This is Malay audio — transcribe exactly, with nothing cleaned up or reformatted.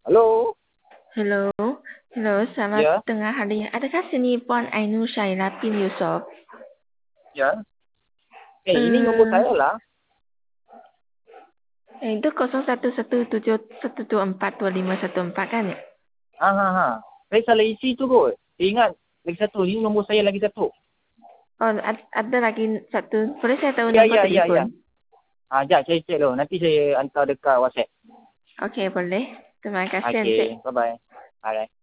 Halo. Hello, hello, selamat Ya, tengah hari. Adakah sini Puan Ainu Syairah bin Yusof? ya. Eh, ini nombor Eh, saya lah. eh, itu kosong satu satu tujuh satu dua empat dua lima satu empat kan ya? Ha, ha, ha. Saya salah isi tu kot. Saya ingat lagi satu. Ini nombor saya lagi satu. Oh, ad- ada lagi satu. Boleh saya tahu Ya, nombor ya, ya, ya. telefon? Ha, sekejap saya cek dulu. Nanti saya hantar dekat WhatsApp. Okey, boleh. Terima kasih, Encik. Okay, bye-bye. Alright.